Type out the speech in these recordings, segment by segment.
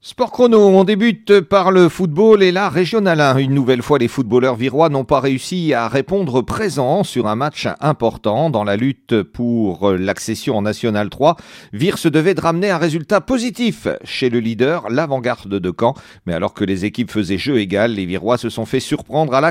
Sport chrono, on débute par le football et la régionale 1. Une nouvelle fois, les footballeurs virois n'ont pas réussi à répondre présent sur un match important dans la lutte pour l'accession en National 3. Vire se devait de ramener un résultat positif chez le leader, l'Avant-Garde de Caen. Mais alors que les équipes faisaient jeu égal, les Virois se sont fait surprendre à la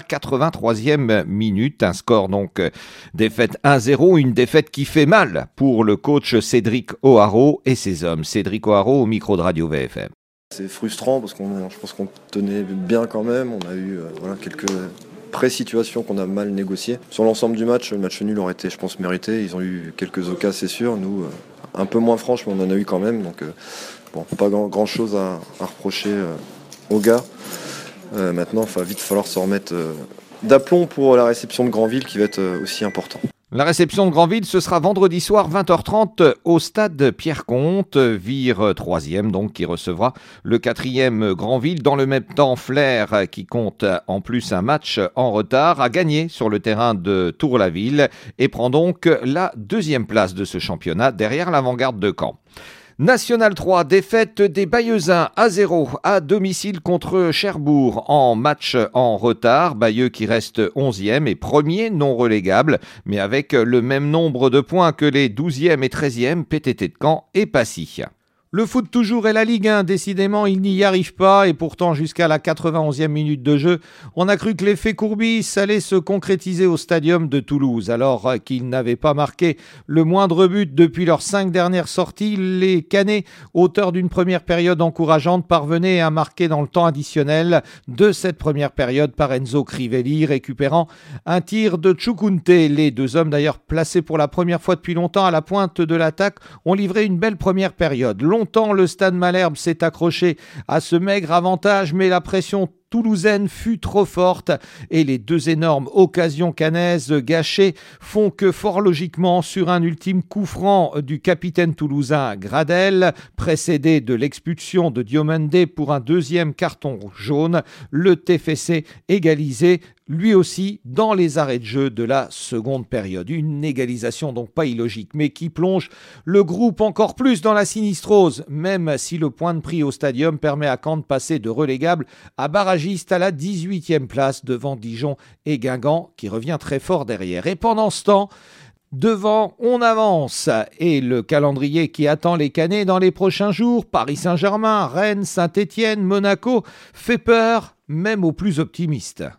83e minute. Un score donc défaite 1-0, une défaite qui fait mal pour le coach Cédric O'Haraud et ses hommes. Cédric O'Haraud au micro de Radio VFM. C'est frustrant parce je pense qu'on tenait bien quand même. On a eu quelques pré-situations qu'on a mal négociées. Sur l'ensemble du match, le match nul aurait été, je pense, mérité. Ils ont eu quelques occasions, c'est sûr. Nous, un peu moins franches, mais on en a eu quand même. Donc, pas grand-chose à reprocher aux gars. Maintenant, il va vite falloir se remettre d'aplomb pour la réception de Granville qui va être aussi important. La réception de Granville, ce sera vendredi soir 20h30 au stade Pierre-Comte. Vire 3e donc qui recevra le 4e Granville. Dans le même temps, Flers qui compte en plus un match en retard a gagné sur le terrain de Tour-la-Ville et prend donc la 2e place de ce championnat derrière l'Avant-Garde de Caen. National 3, défaite des Bayeuxins à 0 à domicile contre Cherbourg en match en retard. Bayeux qui reste 11e et premier non relégable, mais avec le même nombre de points que les 12e et 13e PTT de Caen et Passy. Le foot toujours et la Ligue 1, décidément, il n'y arrive pas et pourtant jusqu'à la 91e minute de jeu, on a cru que l'effet Courbis allait se concrétiser au stadium de Toulouse. Alors qu'ils n'avaient pas marqué le moindre but depuis leurs 5 dernières sorties, les Canets, auteurs d'une première période encourageante, parvenaient à marquer dans le temps additionnel de cette première période par Enzo Crivelli, récupérant un tir de Tchoukounte. Les deux hommes d'ailleurs placés pour la première fois depuis longtemps à la pointe de l'attaque ont livré une belle première période. Longtemps, le Stade Malherbe s'est accroché à ce maigre avantage, mais la pression toulousaine fut trop forte et les deux énormes occasions cannaises gâchées font que fort logiquement, sur un ultime coup franc du capitaine toulousain Gradel, précédé de l'expulsion de Diomande pour un deuxième carton jaune, le TFC égalisé lui aussi dans les arrêts de jeu de la seconde période. Une égalisation donc pas illogique, mais qui plonge le groupe encore plus dans la sinistrose, même si le point de prix au stadium permet à Caen de passer de relégable à barragiste à la 18e place devant Dijon et Guingamp qui revient très fort derrière. Et pendant ce temps, devant, on avance et le calendrier qui attend les Canets dans les prochains jours, Paris Saint-Germain, Rennes, Saint-Étienne, Monaco, fait peur même aux plus optimistes.